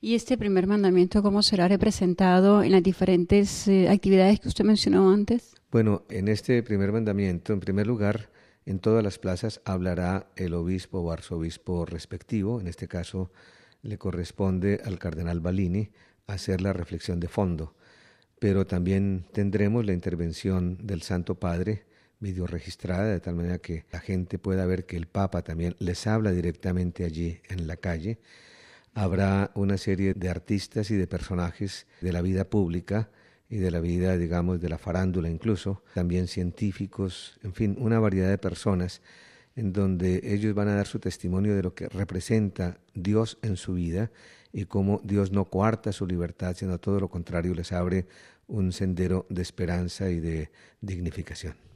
¿Y este primer mandamiento cómo será representado en las diferentes actividades que usted mencionó antes? Bueno, en este primer mandamiento, en primer lugar, en todas las plazas hablará el obispo o arzobispo respectivo. En este caso le corresponde al cardenal Balini hacer la reflexión de fondo. Pero también tendremos la intervención del Santo Padre, video registrada, de tal manera que la gente pueda ver que el Papa también les habla directamente allí en la calle. Habrá una serie de artistas y de personajes de la vida pública y de la vida, digamos, de la farándula incluso, también científicos, en fin, una variedad de personas en donde ellos van a dar su testimonio de lo que representa Dios en su vida y cómo Dios no coarta su libertad, sino todo lo contrario, les abre un sendero de esperanza y de dignificación.